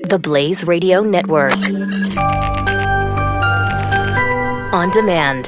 The Blaze Radio Network. On demand.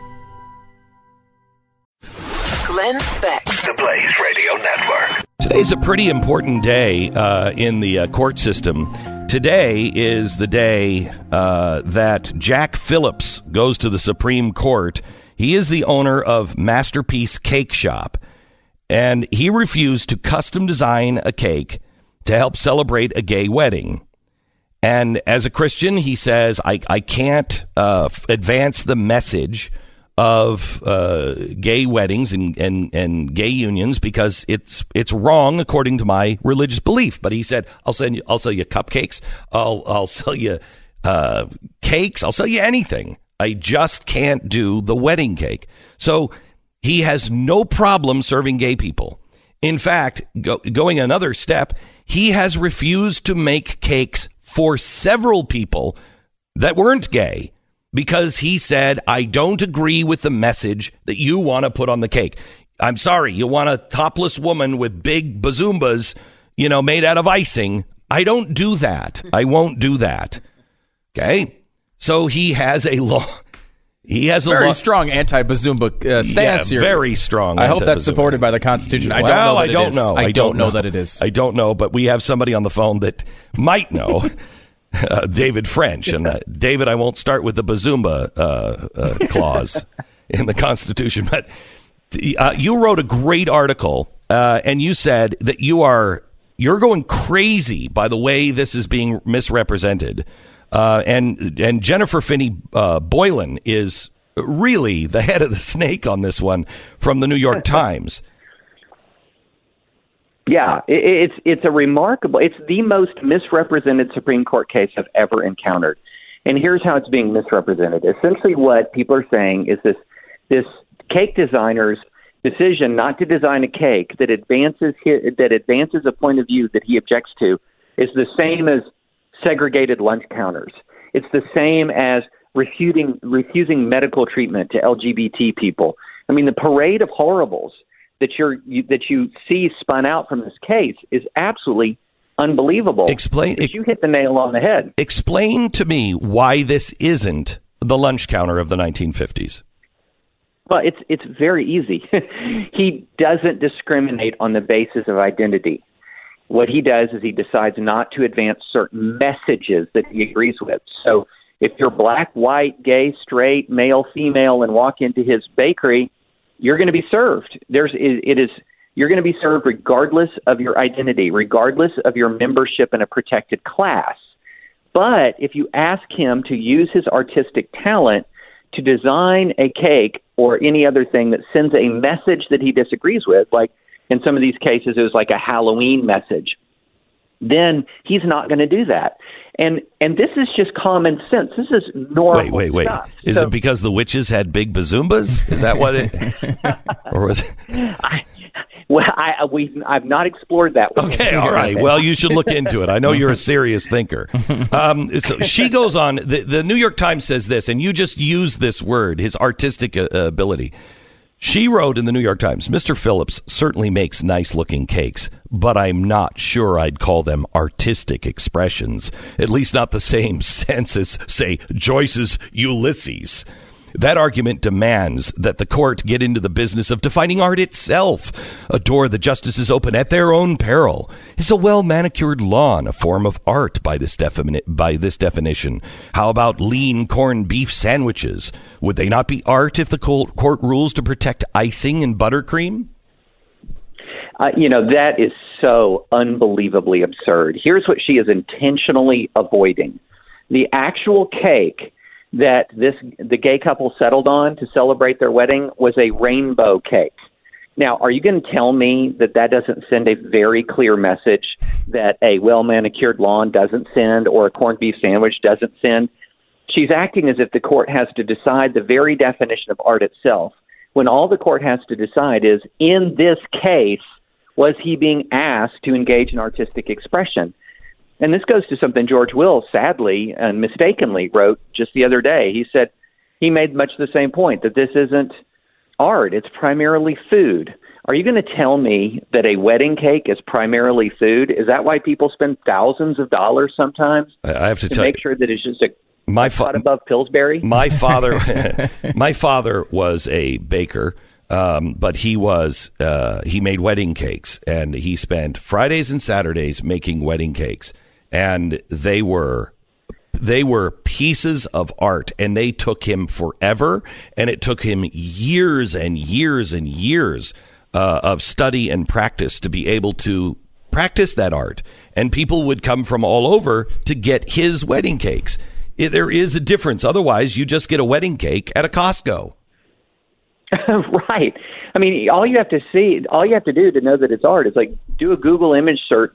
Glenn Beck. The Blaze Radio Network. Today's a pretty important day in the court system. Today is the day that Jack Phillips goes to the Supreme Court. He is the owner of Masterpiece Cake Shop, and he refused to custom design a cake to help celebrate a gay wedding. And as a Christian, he says, I can't advance the message of gay weddings and gay unions because it's wrong according to my religious belief. But he said, I'll sell you cupcakes. I'll sell you cakes. I'll sell you anything. I just can't do the wedding cake. So he has no problem serving gay people. In fact, going another step, he has refused to make cakes for several people that weren't gay because he said, I don't agree with the message that you want to put on the cake. I'm sorry, you want a topless woman with big bazoombas, made out of icing. I don't do that. I won't do that. Okay? So he has a law. He has very strong anti-Bazumba stance here. Very strong. I hope that's supported by the Constitution. I don't know that it is. I don't know, but we have somebody on the phone that might know. David French. And David, I won't start with the Bazumba clause in the Constitution, but you wrote a great article, and you said that you're going crazy by the way this is being misrepresented. And Jennifer Finney Boylan is really the head of the snake on this one from the New York Times. Yeah, it's the most misrepresented Supreme Court case I've ever encountered. And here's how it's being misrepresented. Essentially what people are saying is this cake designer's decision not to design a cake that advances a point of view that he objects to is the same as segregated lunch counters. It's the same as refusing medical treatment to LGBT people. I mean, the parade of horribles that you see spun out from this case is absolutely unbelievable. You hit the nail on the head. Explain to me why this isn't the lunch counter of the 1950s. Well, it's very easy. He doesn't discriminate on the basis of identity. What he does is he decides not to advance certain messages that he agrees with. So if you're black, white, gay, straight, male, female, and walk into his bakery, you're going to be served. You're going to be served regardless of your identity, regardless of your membership in a protected class. But if you ask him to use his artistic talent to design a cake or any other thing that sends a message that he disagrees with, like in some of these cases, it was like a Halloween message, then he's not going to do that. And this is just common sense. This is normal. Wait. Stuff. Is it because the witches had big bazoombas? Is that what it? Or was it? I've not explored that one. Okay, all right. Well, you should look into it. I know you're a serious thinker. So she goes on. The New York Times says this, and you just used this word, his artistic ability. She wrote in the New York Times, Mr. Phillips certainly makes nice-looking cakes, but I'm not sure I'd call them artistic expressions, at least not the same sense as, say, Joyce's Ulysses. That argument demands that the court get into the business of defining art itself, a door the justices open at their own peril. Is a well-manicured lawn a form of art by this definition? How about lean corned beef sandwiches? Would they not be art if the court rules to protect icing and buttercream? That is so unbelievably absurd. Here's what she is intentionally avoiding. The actual cake that the gay couple settled on to celebrate their wedding was a rainbow cake. Now, are you going to tell me that doesn't send a very clear message that a well-manicured lawn doesn't send or a corned beef sandwich doesn't send? She's acting as if the court has to decide the very definition of art itself, when all the court has to decide is, in this case, was he being asked to engage in artistic expression? And this goes to something George Will, sadly and mistakenly, wrote just the other day. He said he made much the same point, that this isn't art. It's primarily food. Are you going to tell me that a wedding cake is primarily food? Is that why people spend thousands of dollars sometimes? I have to tell make you, sure that it's just a pot above Pillsbury? My father was a baker, but he made wedding cakes, and he spent Fridays and Saturdays making wedding cakes, and they were pieces of art, and they took him forever, and it took him years and years and years of study and practice to be able to practice that art. And people would come from all over to get his wedding cakes. There is a difference. Otherwise, you just get a wedding cake at a Costco. Right. I mean, all you have to do to know that it's art is like do a Google image search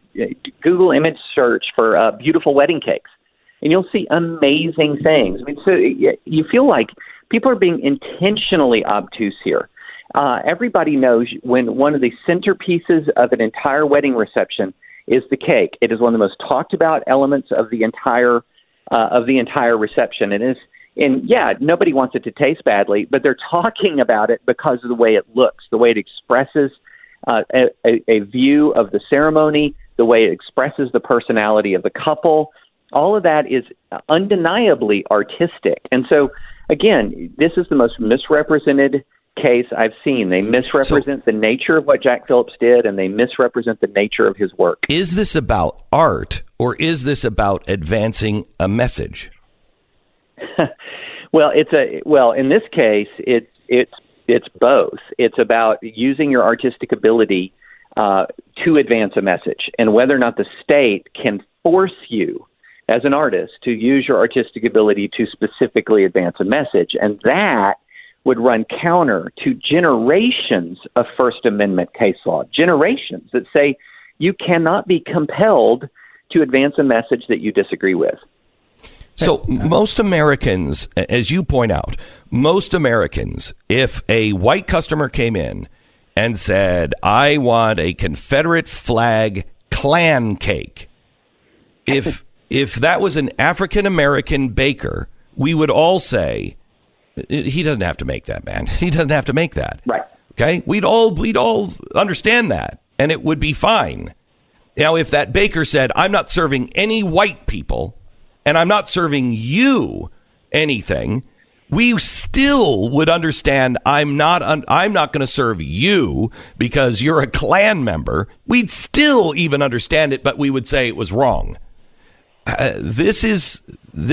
for beautiful wedding cakes, and you'll see amazing things. I mean, so you feel like people are being intentionally obtuse here. Everybody knows when one of the centerpieces of an entire wedding reception is the cake. It is one of the most talked about elements of the entire reception. And nobody wants it to taste badly, but they're talking about it because of the way it looks, the way it expresses a view of the ceremony, the way it expresses the personality of the couple. All of that is undeniably artistic. And so, again, this is the most misrepresented case I've seen. They misrepresent the nature of what Jack Phillips did, and they misrepresent the nature of his work. Is this about art, or is this about advancing a message? Well, in this case, it's both. It's about using your artistic ability to advance a message, and whether or not the state can force you as an artist to use your artistic ability to specifically advance a message, and that would run counter to generations of First Amendment case law, generations that say you cannot be compelled to advance a message that you disagree with. So most Americans, as you point out, if a white customer came in and said, I want a Confederate flag Klan cake, if that was an African-American baker, we would all say, he doesn't have to make that, man. He doesn't have to make that. Right. Okay? We'd all understand that, and it would be fine. Now, if that baker said, I'm not serving any white people, and I'm not serving you anything, we still would understand I'm not going to serve you because you're a Klan member. We'd still even understand it, but we would say it was wrong. This is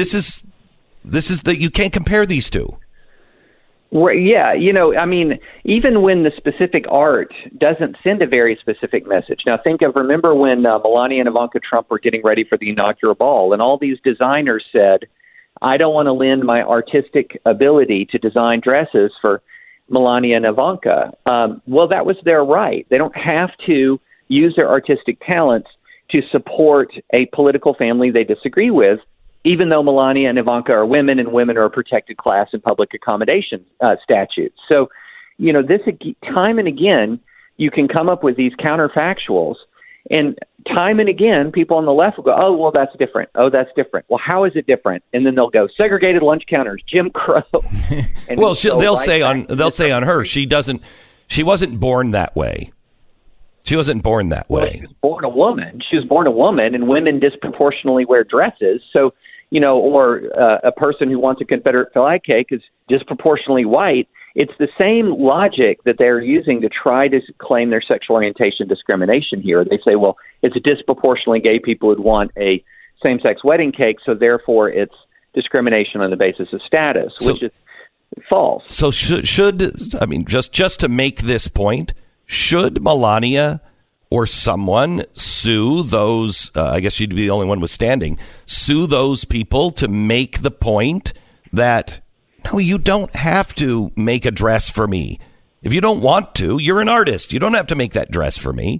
that you can't compare these two. Yeah, I mean, even when the specific art doesn't send a very specific message. Now, remember when Melania and Ivanka Trump were getting ready for the inaugural ball, and all these designers said, I don't want to lend my artistic ability to design dresses for Melania and Ivanka. Well, that was their right. They don't have to use their artistic talents to support a political family they disagree with, even though Melania and Ivanka are women, and women are a protected class in public accommodation statutes. So, this time and again, you can come up with these counterfactuals, and time and again, people on the left will go, oh, well, that's different. Oh, that's different. Well, how is it different? And then they'll go, segregated lunch counters, Jim Crow. And well, they'll say on her, she wasn't born that way. She wasn't born that way. Well, she was born a woman. She was born a woman, and women disproportionately wear dresses. So, or a person who wants a Confederate flag cake is disproportionately white. It's the same logic that they're using to try to claim their sexual orientation discrimination here. They say, well, it's disproportionately gay people would want a same-sex wedding cake, so therefore it's discrimination on the basis of status, which is false. So just to make this point, should Melania or someone sue those, I guess she'd be the only one withstanding, sue those people to make the point that, no, you don't have to make a dress for me. If you don't want to, you're an artist. You don't have to make that dress for me.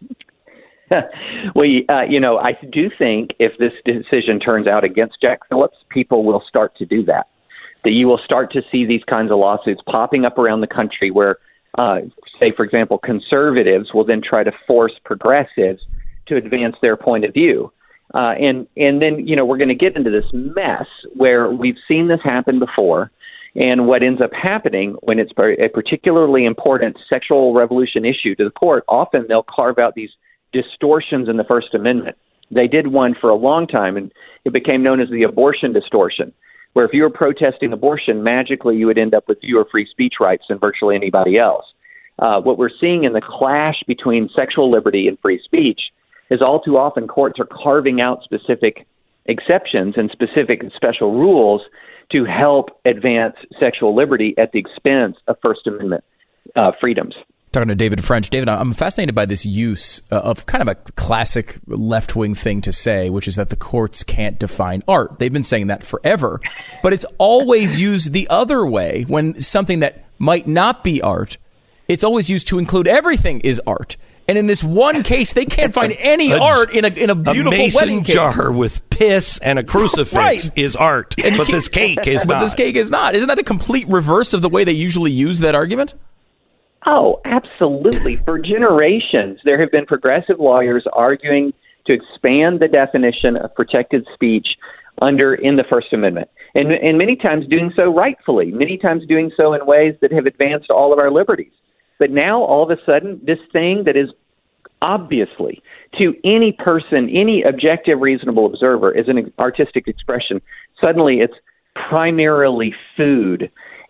Well, I do think if this decision turns out against Jack Phillips, people will start to do that. That you will start to see these kinds of lawsuits popping up around the country where, say, for example, conservatives will then try to force progressives to advance their point of view. And then, we're going to get into this mess where we've seen this happen before. And what ends up happening when it's a particularly important sexual revolution issue to the court, often they'll carve out these distortions in the First Amendment. They did one for a long time, and it became known as the abortion distortion, where if you were protesting abortion, magically you would end up with fewer free speech rights than virtually anybody else. What we're seeing in the clash between sexual liberty and free speech is all too often courts are carving out specific exceptions and specific special rules to help advance sexual liberty at the expense of First Amendment freedoms. Talking to David French. David, I'm fascinated by this use of kind of a classic left-wing thing to say, which is that the courts can't define art. They've been saying that forever, but it's always used the other way when something that might not be art, it's always used to include everything is art. And in this one case, they can't find any art in a beautiful wedding cake. A mason jar with piss and a crucifix is art, but this cake is not. But this cake is not. Isn't that a complete reverse of the way they usually use that argument? Oh, absolutely. For generations, there have been progressive lawyers arguing to expand the definition of protected speech in the First Amendment. And many times doing so rightfully, many times doing so in ways that have advanced all of our liberties. But now, all of a sudden, this thing that is obviously, to any person, any objective, reasonable observer, is an artistic expression, suddenly it's primarily food.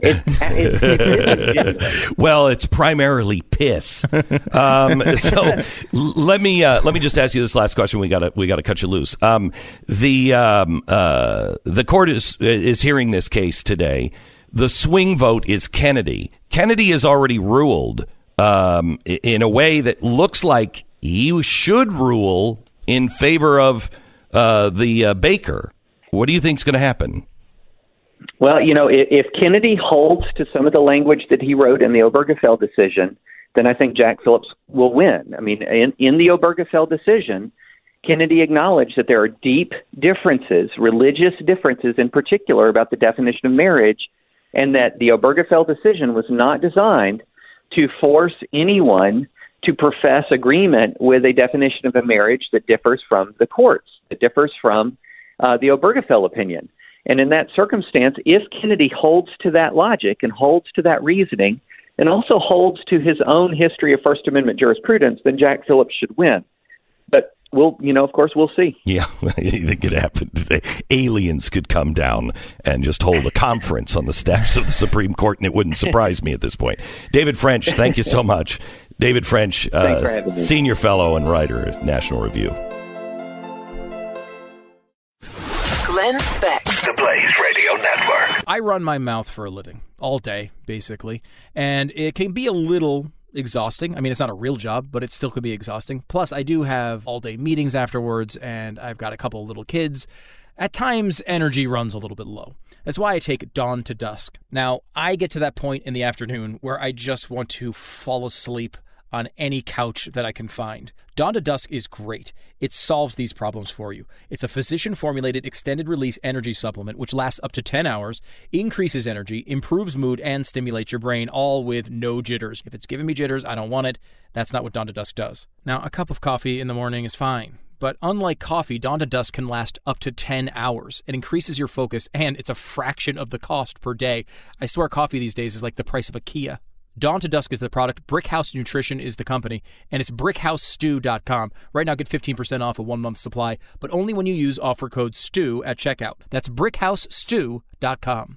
Well, it's primarily piss. So let me just ask you this last question. We gotta cut you loose. The court is hearing this case today. The swing vote is Kennedy. Kennedy has already ruled in a way that looks like he should rule in favor of the Baker. What do you think is going to happen? Well, if Kennedy holds to some of the language that he wrote in the Obergefell decision, then I think Jack Phillips will win. I mean, in the Obergefell decision, Kennedy acknowledged that there are deep differences, religious differences in particular, about the definition of marriage, and that the Obergefell decision was not designed to force anyone to profess agreement with a definition of a marriage that differs from the courts, that differs from the Obergefell opinion. And in that circumstance, if Kennedy holds to that logic and holds to that reasoning and also holds to his own history of First Amendment jurisprudence, then Jack Phillips should win. But we'll see. Yeah, anything could happen. Aliens could come down and just hold a conference on the steps of the Supreme Court, and it wouldn't surprise me at this point. David French, thank you so much. David French, senior fellow and writer at National Review. Glenn Beck. The Blaze Radio Network. I run my mouth for a living, all day, basically, and it can be a little exhausting. I mean, it's not a real job, but it still could be exhausting. Plus, I do have all-day meetings afterwards, and I've got a couple of little kids. At times, energy runs a little bit low. That's why I take dawn to dusk. Now, I get to that point in the afternoon where I just want to fall asleep on any couch that I can find. Dawn to Dusk is great. It solves these problems for you. It's a physician-formulated extended-release energy supplement which lasts up to 10 hours, increases energy, improves mood, and stimulates your brain, all with no jitters. If it's giving me jitters, I don't want it. That's not what Dawn to Dusk does. Now, a cup of coffee in the morning is fine. But unlike coffee, Dawn to Dusk can last up to 10 hours. It increases your focus, and it's a fraction of the cost per day. I swear coffee these days is like the price of a Kia. Dawn to Dusk is the product. Brickhouse Nutrition is the company, and it's brickhousestew.com. Right now, get 15% off a 1-month supply, but only when you use offer code STEW at checkout. That's brickhousestew.com.